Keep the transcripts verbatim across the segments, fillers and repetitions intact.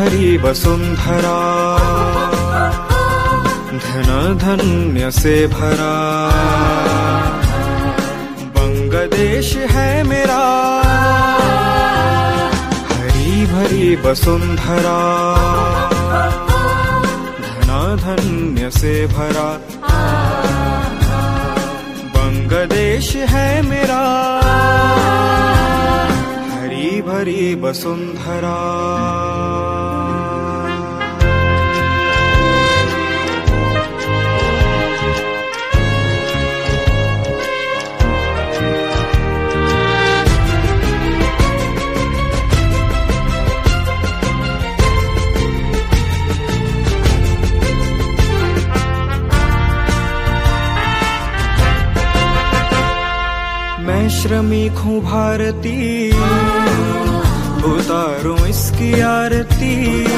भरी वसुंधरा, धन धन्य से भरा, बंगदेश है मेरा। हरी भरी वसुंधरा, धन धन्य से भरा, बंगदेश है मेरा। हरी भरी वसुंधरा। मैं श्रमिक हूँ भारती, उतारूं इसकी आरती।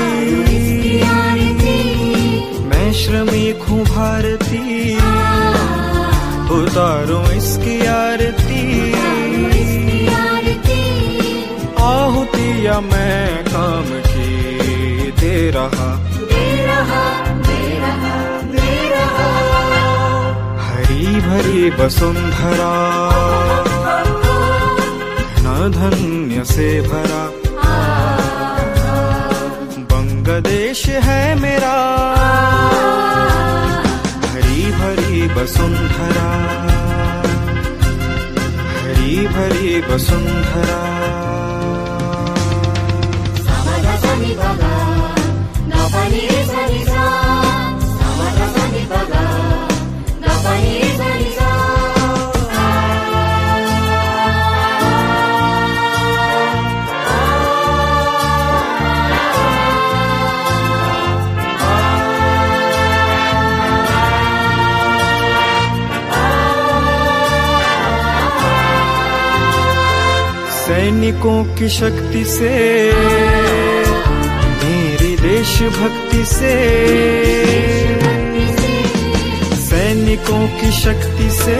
मैं श्रमिक हूँ भारती, उतारूं इसकी आरती। आहुतियाँ मैं काम की दे रहा, दे रहा, दे रहा, दे रहा। हरी भरी वसुंधरा, धन्य से भरा, बंगदेश है मेरा। हरी भरी वसुंधरा, हरी भरी वसुंधरा। सैनिकों की शक्ति से, मेरी देशभक्ति से। सैनिकों की शक्ति से,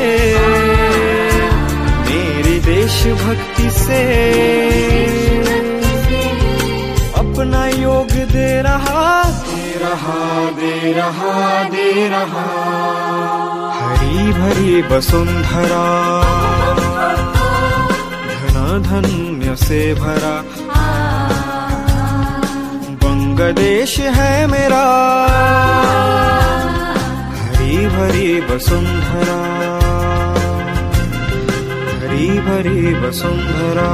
मेरी देशभक्ति से। अपना योग दे रहा, दे रहा, दे रहा, दे रहा। हरी भरी वसुंधरा, धन्य से भरा, बंगदेश है मेरा। हरी भरी वसुंधरा, हरी भरी वसुंधरा।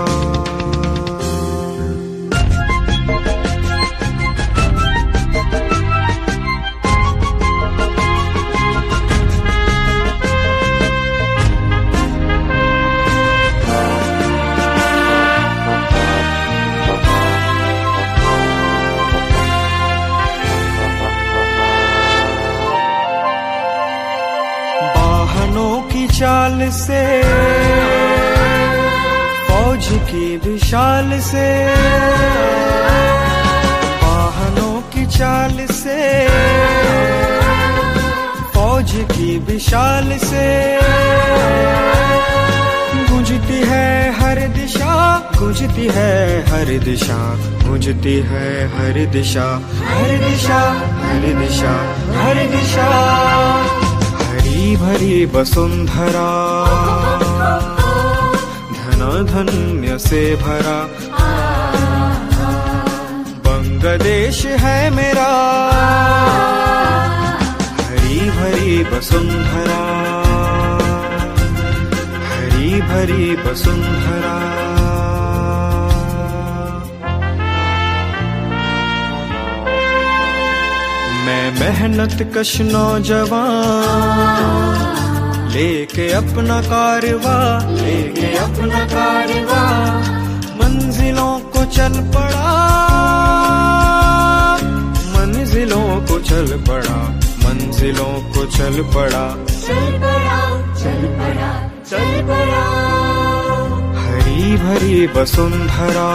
की चाल से, फौज की विशाल से। वाहनों की चाल से, फौज की विशाल से। गूंजती है हर दिशा, गूंजती है हर दिशा, गूंजती है हर दिशा, हर दिशा, हर दिशा, हर दिशा। हरी भरी वसुंधरा, धन धन्य से भरा, बंगदेश है मेरा। हरी भरी वसुंधरा, हरी भरी वसुंधरा। मैं मेहनत कश नौजवान, लेके अपना कारवा, लेके अपना कारवा, मंजिलों को चल पड़ा, मंजिलों को चल पड़ा, मंजिलों को चल पड़ा, चल पड़ा, चल पड़ा, चल पड़ा। हरी भरी वसुंधरा,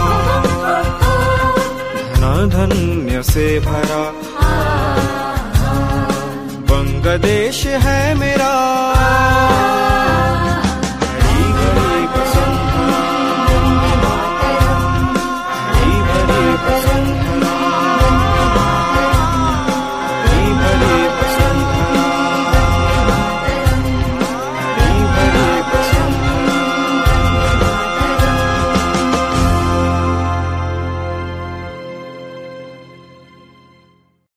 धन धन्य से भरा, बंगदेश है मेरा।